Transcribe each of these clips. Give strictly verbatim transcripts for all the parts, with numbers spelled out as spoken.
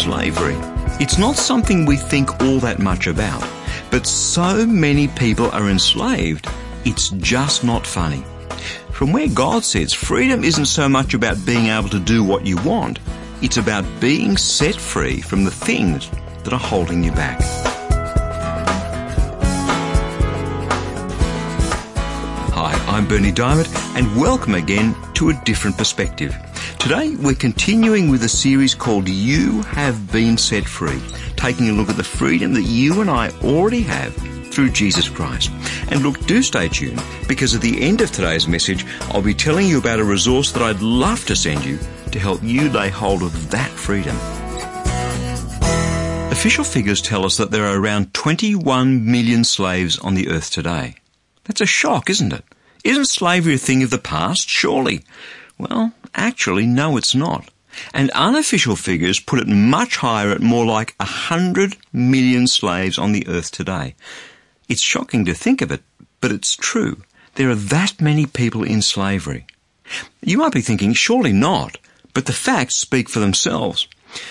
slavery. It's not something we think all that much about, but so many people are enslaved, it's just not funny. From where God sits, freedom isn't so much about being able to do what you want, it's about being set free from the things that are holding you back. Hi, I'm Berni Dymet, and welcome again to A Different Perspective. Today we're continuing with a series called You Have Been Set Free, taking a look at the freedom that you and I already have through Jesus Christ. And look, do stay tuned, because at the end of today's message, I'll be telling you about a resource that I'd love to send you to help you lay hold of that freedom. Official figures tell us that there are around twenty-one million slaves on the earth today. That's a shock, isn't it? Isn't slavery a thing of the past? Surely. Well, actually, no, it's not. And unofficial figures put it much higher at more like one hundred million slaves on the earth today. It's shocking to think of it, but it's true. There are that many people in slavery. You might be thinking, surely not, but the facts speak for themselves.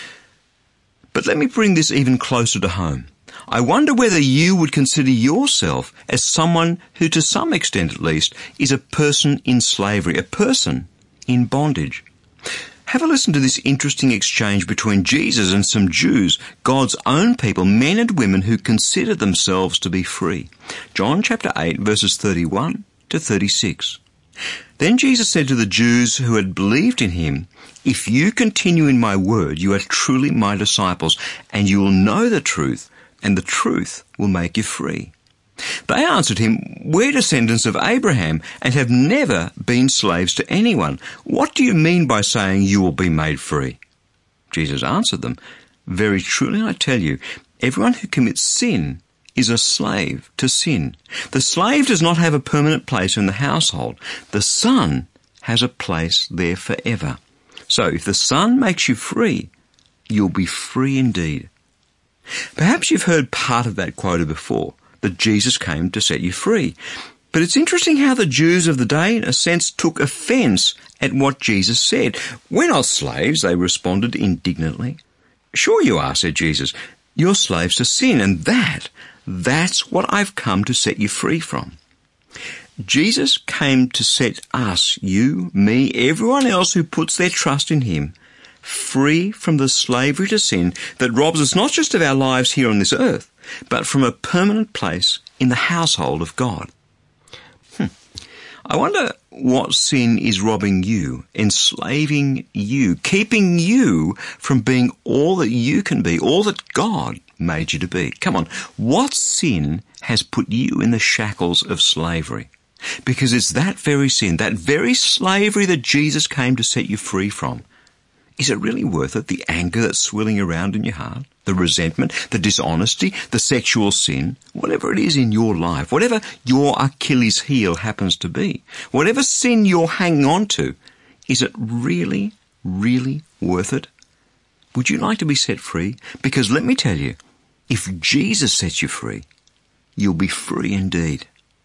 But let me bring this even closer to home. I wonder whether you would consider yourself as someone who, to some extent at least, is a person in slavery, a person in bondage. Have a listen to this interesting exchange between Jesus and some Jews, God's own people, men and women who consider themselves to be free. John chapter eight, verses thirty-one to thirty-six. Then Jesus said to the Jews who had believed in him, "If you continue in my word, you are truly my disciples, and you will know the truth, and the truth will make you free." They answered him, "We're descendants of Abraham and have never been slaves to anyone. What do you mean by saying you will be made free?" Jesus answered them, "Very truly I tell you, everyone who commits sin is a slave to sin. The slave does not have a permanent place in the household. The Son has a place there forever. So if the Son makes you free, you'll be free indeed." Perhaps you've heard part of that quoted before, that Jesus came to set you free. But it's interesting how the Jews of the day, in a sense, took offence at what Jesus said. "We're not slaves," they responded indignantly. "Sure you are," said Jesus. "You're slaves to sin, and that, that's what I've come to set you free from." Jesus came to set us, you, me, everyone else who puts their trust in him, free from the slavery to sin that robs us not just of our lives here on this earth, but from a permanent place in the household of God. Hmm. I wonder what sin is robbing you, enslaving you, keeping you from being all that you can be, all that God made you to be. Come on, what sin has put you in the shackles of slavery? Because it's that very sin, that very slavery that Jesus came to set you free from. Is it really worth it, the anger that's swirling around in your heart, the resentment, the dishonesty, the sexual sin, whatever it is in your life, whatever your Achilles heel happens to be, whatever sin you're hanging on to, is it really, really worth it? Would you like to be set free? Because let me tell you, if Jesus sets you free, you'll be free indeed.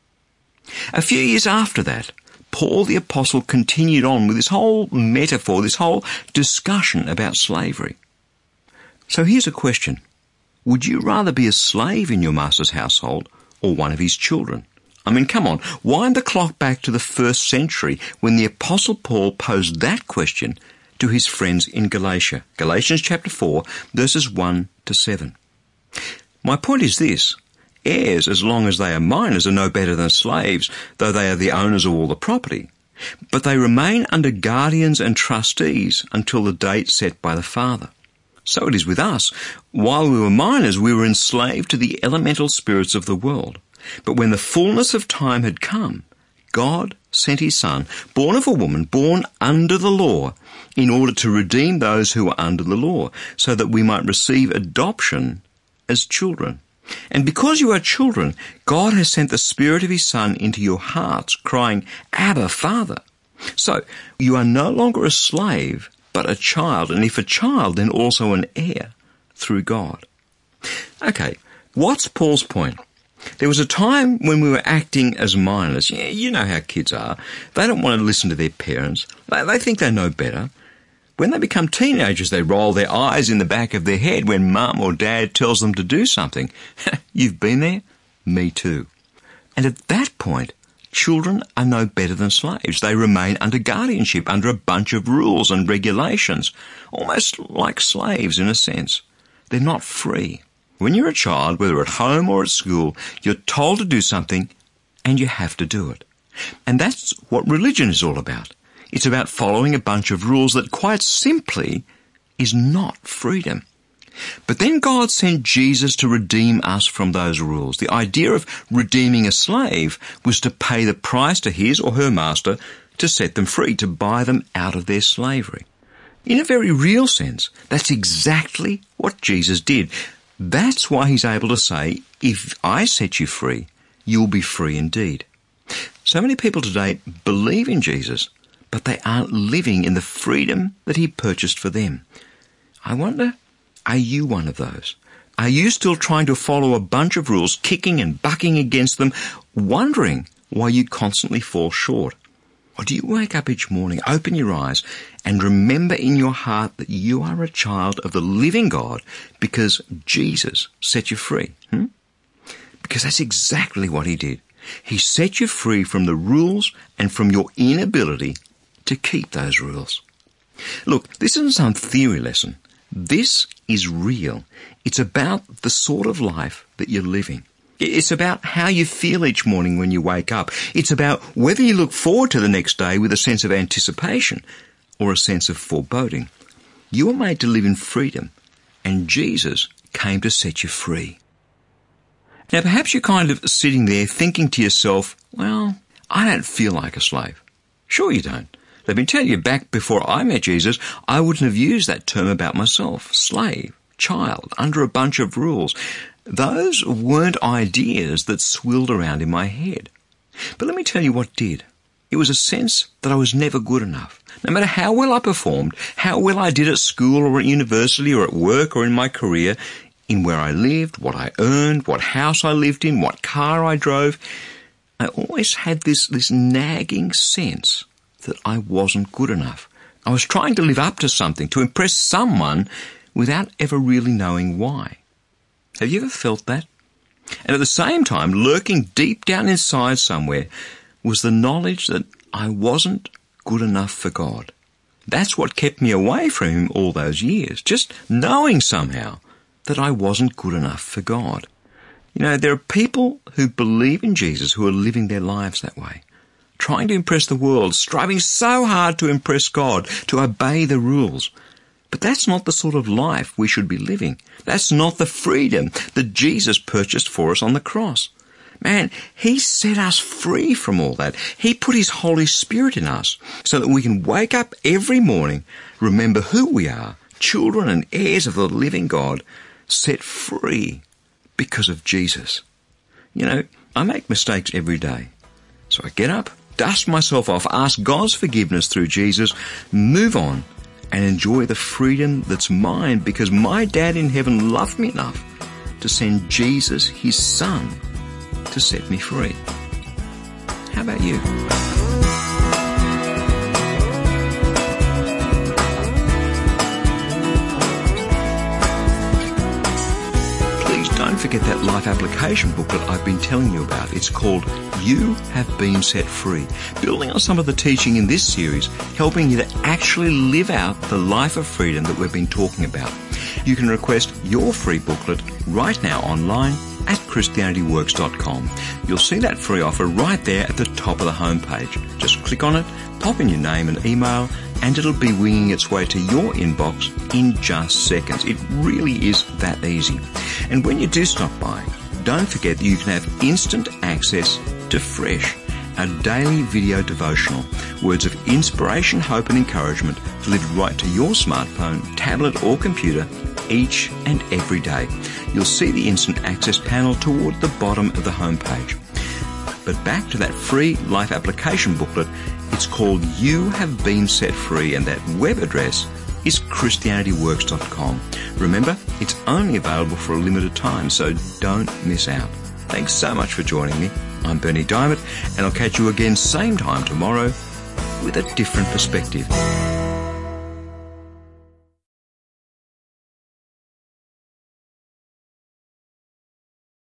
A few years after that, Paul the Apostle continued on with this whole metaphor, this whole discussion about slavery. So here's a question. Would you rather be a slave in your master's household or one of his children? I mean, come on, wind the clock back to the first century when the Apostle Paul posed that question to his friends in Galatia. Galatians chapter four, verses one to seven. My point is this. Heirs, as long as they are minors, are no better than slaves, though they are the owners of all the property. But they remain under guardians and trustees until the date set by the father. So it is with us. While we were minors, we were enslaved to the elemental spirits of the world. But when the fullness of time had come, God sent his Son, born of a woman, born under the law, in order to redeem those who were under the law, so that we might receive adoption as children. And because you are children, God has sent the Spirit of his Son into your hearts, crying, "Abba, Father." So you are no longer a slave, but a child, and if a child, then also an heir through God. Okay, what's Paul's point? There was a time when we were acting as minors. You know how kids are. They don't want to listen to their parents. They, they think they know better. When they become teenagers, they roll their eyes in the back of their head when mum or dad tells them to do something. You've been there? Me too. And at that point, children are no better than slaves. They remain under guardianship, under a bunch of rules and regulations, almost like slaves in a sense. They're not free. When you're a child, whether at home or at school, you're told to do something and you have to do it. And that's what religion is all about. It's about following a bunch of rules that quite simply is not freedom. But then God sent Jesus to redeem us from those rules. The idea of redeeming a slave was to pay the price to his or her master to set them free, to buy them out of their slavery. In a very real sense, that's exactly what Jesus did. That's why he's able to say, if I set you free, you'll be free indeed. So many people today believe in Jesus, but they aren't living in the freedom that he purchased for them. I wonder, are you one of those? Are you still trying to follow a bunch of rules, kicking and bucking against them, wondering why you constantly fall short? Or do you wake up each morning, open your eyes, and remember in your heart that you are a child of the living God because Jesus set you free? Hmm? Because that's exactly what he did. He set you free from the rules and from your inability to keep those rules. Look, this isn't some theory lesson. This is real. It's about the sort of life that you're living. It's about how you feel each morning when you wake up. It's about whether you look forward to the next day with a sense of anticipation or a sense of foreboding. You were made to live in freedom, and Jesus came to set you free. Now, perhaps you're kind of sitting there thinking to yourself, well, I don't feel like a slave. Sure you don't. Let me tell you, back before I met Jesus, I wouldn't have used that term about myself. Slave, child, under a bunch of rules. Those weren't ideas that swirled around in my head. But let me tell you what did. It was a sense that I was never good enough. No matter how well I performed, how well I did at school or at university or at work or in my career, in where I lived, what I earned, what house I lived in, what car I drove, I always had this, this nagging sense that I wasn't good enough. I was trying to live up to something, to impress someone, without ever really knowing why. Have you ever felt that? And at the same time, lurking deep down inside somewhere, was the knowledge that I wasn't good enough for God. That's what kept me away from him all those years, just knowing somehow that I wasn't good enough for God. You know, there are people who believe in Jesus who are living their lives that way, trying to impress the world, striving so hard to impress God, to obey the rules. But that's not the sort of life we should be living. That's not the freedom that Jesus purchased for us on the cross. Man, he set us free from all that. He put his Holy Spirit in us so that we can wake up every morning, remember who we are, children and heirs of the living God, set free because of Jesus. You know, I make mistakes every day. So I get up, dust myself off, ask God's forgiveness through Jesus, move on, and enjoy the freedom that's mine because my dad in heaven loved me enough to send Jesus, his son, to set me free. How about you? Don't forget that life application booklet I've been telling you about. It's called You Have Been Set Free, building on some of the teaching in this series, helping you to actually live out the life of freedom that we've been talking about. You can request your free booklet right now online at Christianity Works dot com. You'll see that free offer right there at the top of the homepage. Just click on it, pop in your name and email, and it'll be winging its way to your inbox in just seconds. It really is that easy. And when you do stop by, don't forget that you can have instant access to Fresh, our daily video devotional, words of inspiration, hope and encouragement delivered right to your smartphone, tablet or computer each and every day. You'll see the instant access panel toward the bottom of the homepage. But back to that free life application booklet, it's called You Have Been Set Free, and that web address is Christianity Works dot com. Remember, it's only available for a limited time, so don't miss out. Thanks so much for joining me. I'm Berni Dymet, and I'll catch you again same time tomorrow with a different perspective.